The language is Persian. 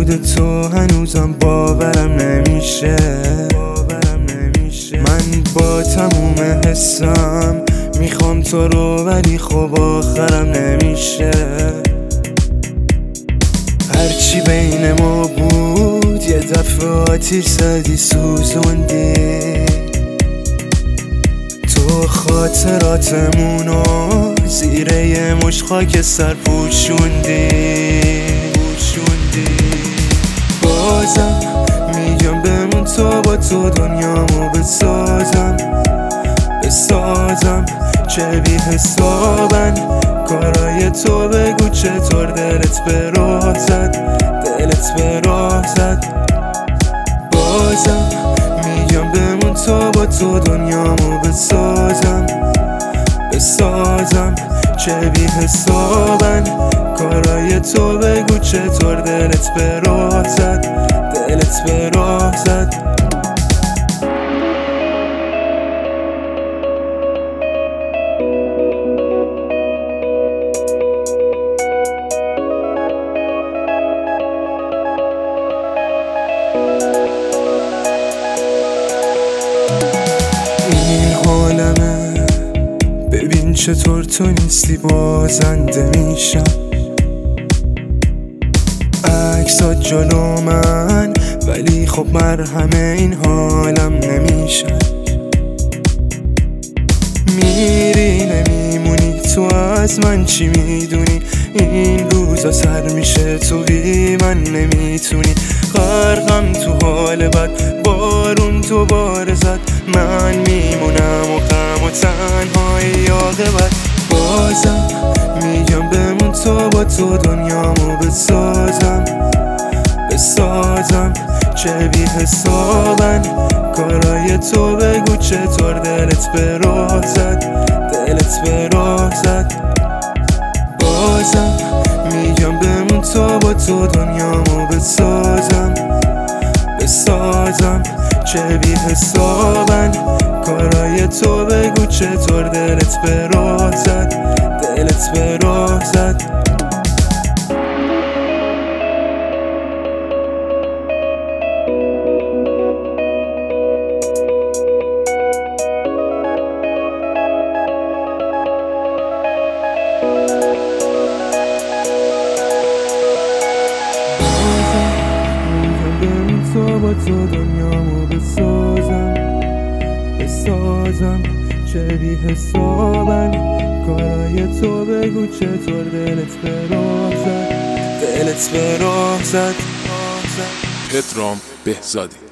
وجود تو هنوزم باورم نمیشه. من با تموم حسم میخوام تو رو، ولی خب آخرم نمیشه. هرچی بین ما بود یه دفعه آتیش زدی سوزوندی. تو خاطراتمونو زیر یه مشت خاکستر پوشوندی. بازم میگم بمون تا با تو دنیامو بسازم. چه بی حسابن کارای تو، بگو چطور دلت به راه زد. بازم میگم بمون تا با تو دنیامو بسازم. چه بی حسابن کارای تو، بگو چطور دلت به راه زد. این حالمه، ببین چطور تو نیستی بازنده میشم. عکسات جلو من ولی خب مرهم این حالم نمیشه. میری نمیمونی، تو از من چی میدونی؟ این روزا سر میشه تو بی من نمیتونی. غرقم تو حال بد، بارون تو بار زد. من میمونم و غم و تنهایی عاقبت. بازم میگم بمون تا با تو دنیامو بسازم. چه بی حسابن کارای تو، بگو چطور دلت به راه زد. بازم میگم بمون تا با تو دنیامو بسازم. چه بی حسابن کارای تو، بگو چطور دلت به راه زد. با تو دنیامو بسازم. چه بی حسابن کارای تو، بگو چطور دلت به راه زد. پدرام بهزادی.